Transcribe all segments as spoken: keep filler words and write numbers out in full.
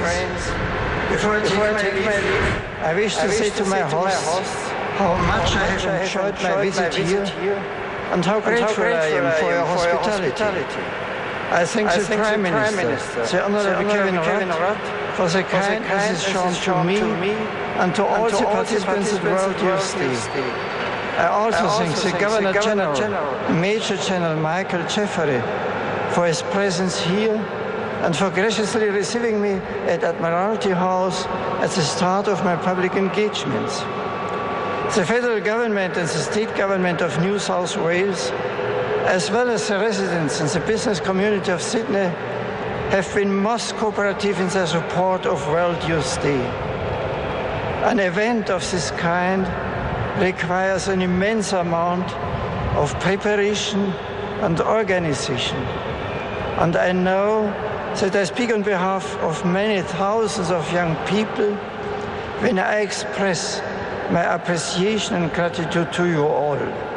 before I take, before I take my leave, I wish to I say wish to, to my host how much I have enjoyed my visit here and how grateful I am for your hospitality. I thank the Prime Minister, the Honourable Kevin Rudd, for the kindness shown to me and to all the participants at World Youth Day. I also thank the Governor General, Major General Michael Jeffery, for his presence here and for graciously receiving me at Admiralty House at the start of my public engagements. The federal government and the state government of New South Wales, as well as the residents and the business community of Sydney, have been most cooperative in their support of World Youth Day. An event of this kind requires an immense amount of preparation and organization. And I know that I speak on behalf of many thousands of young people when I express my appreciation and gratitude to you all.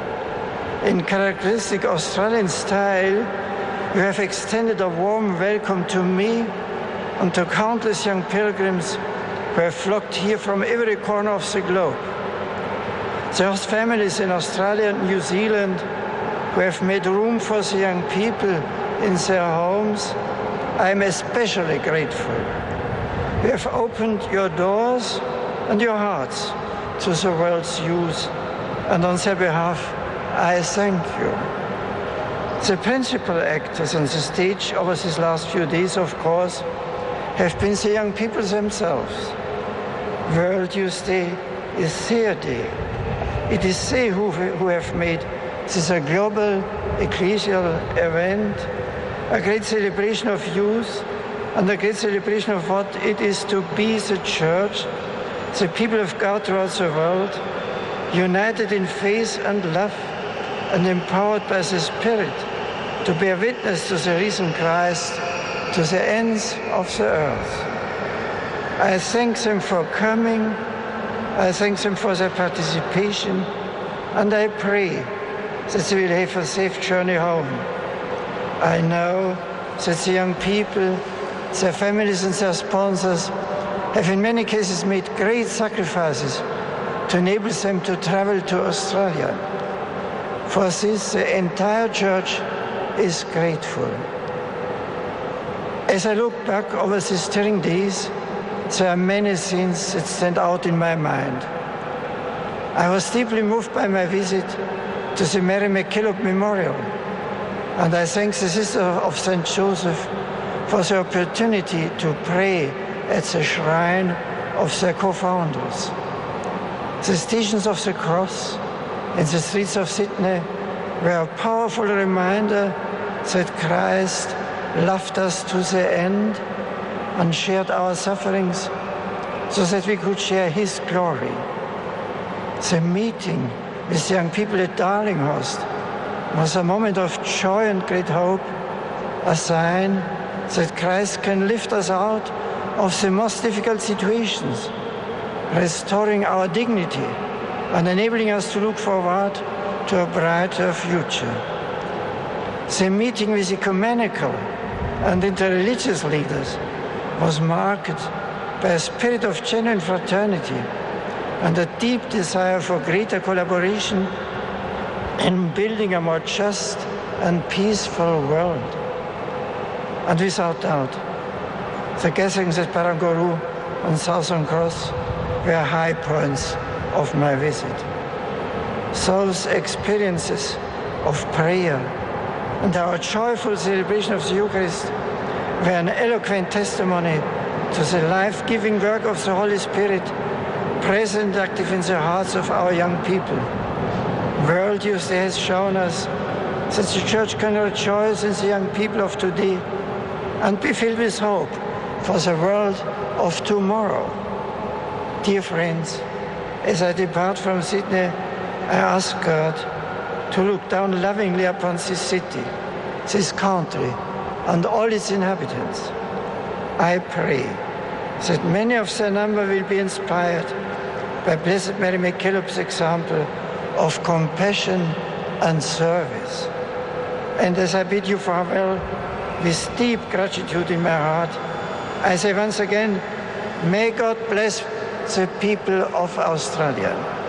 In characteristic Australian style, you have extended a warm welcome to me and to countless young pilgrims who have flocked here from every corner of the globe. The host families in Australia and New Zealand who have made room for the young people in their homes, I am especially grateful. You have opened your doors and your hearts to the world's youth, and on their behalf, I thank you. The principal actors on the stage over these last few days, of course, have been the young people themselves. World Youth Day is their day. It is they who, who have made this a global ecclesial event, a great celebration of youth, and a great celebration of what it is to be the church, the people of God throughout the world, united in faith and love, and empowered by the Spirit to bear witness to the risen Christ to the ends of the earth. I thank them for coming, I thank them for their participation, and I pray that they will have a safe journey home. I know that the young people, their families and their sponsors have in many cases made great sacrifices to enable them to travel to Australia. For this, the entire church is grateful. As I look back over these stirring days, there are many things that stand out in my mind. I was deeply moved by my visit to the Mary MacKillop Memorial, and I thank the Sister of Saint Joseph for the opportunity to pray at the shrine of their co-founders. The Stations of the Cross in the streets of Sydney were a powerful reminder that Christ loved us to the end and shared our sufferings so that we could share his glory. The meeting with young people at Darlinghurst was a moment of joy and great hope, a sign that Christ can lift us out of the most difficult situations, restoring our dignity and enabling us to look forward to a brighter future. The meeting with ecumenical and interreligious leaders was marked by a spirit of genuine fraternity and a deep desire for greater collaboration in building a more just and peaceful world. And without doubt, the gatherings at Barangaroo and Southern Cross were high points of my visit. Those experiences of prayer and our joyful celebration of the Eucharist were an eloquent testimony to the life-giving work of the Holy Spirit present and active in the hearts of our young people. World Youth Day has shown us that the Church can rejoice in the young people of today and be filled with hope for the world of tomorrow. Dear friends, as I depart from Sydney, I ask God to look down lovingly upon this city, this country, and all its inhabitants. I pray that many of their number will be inspired by Blessed Mary MacKillop's example of compassion and service. And as I bid you farewell, with deep gratitude in my heart, I say once again, may God bless the people of Australia.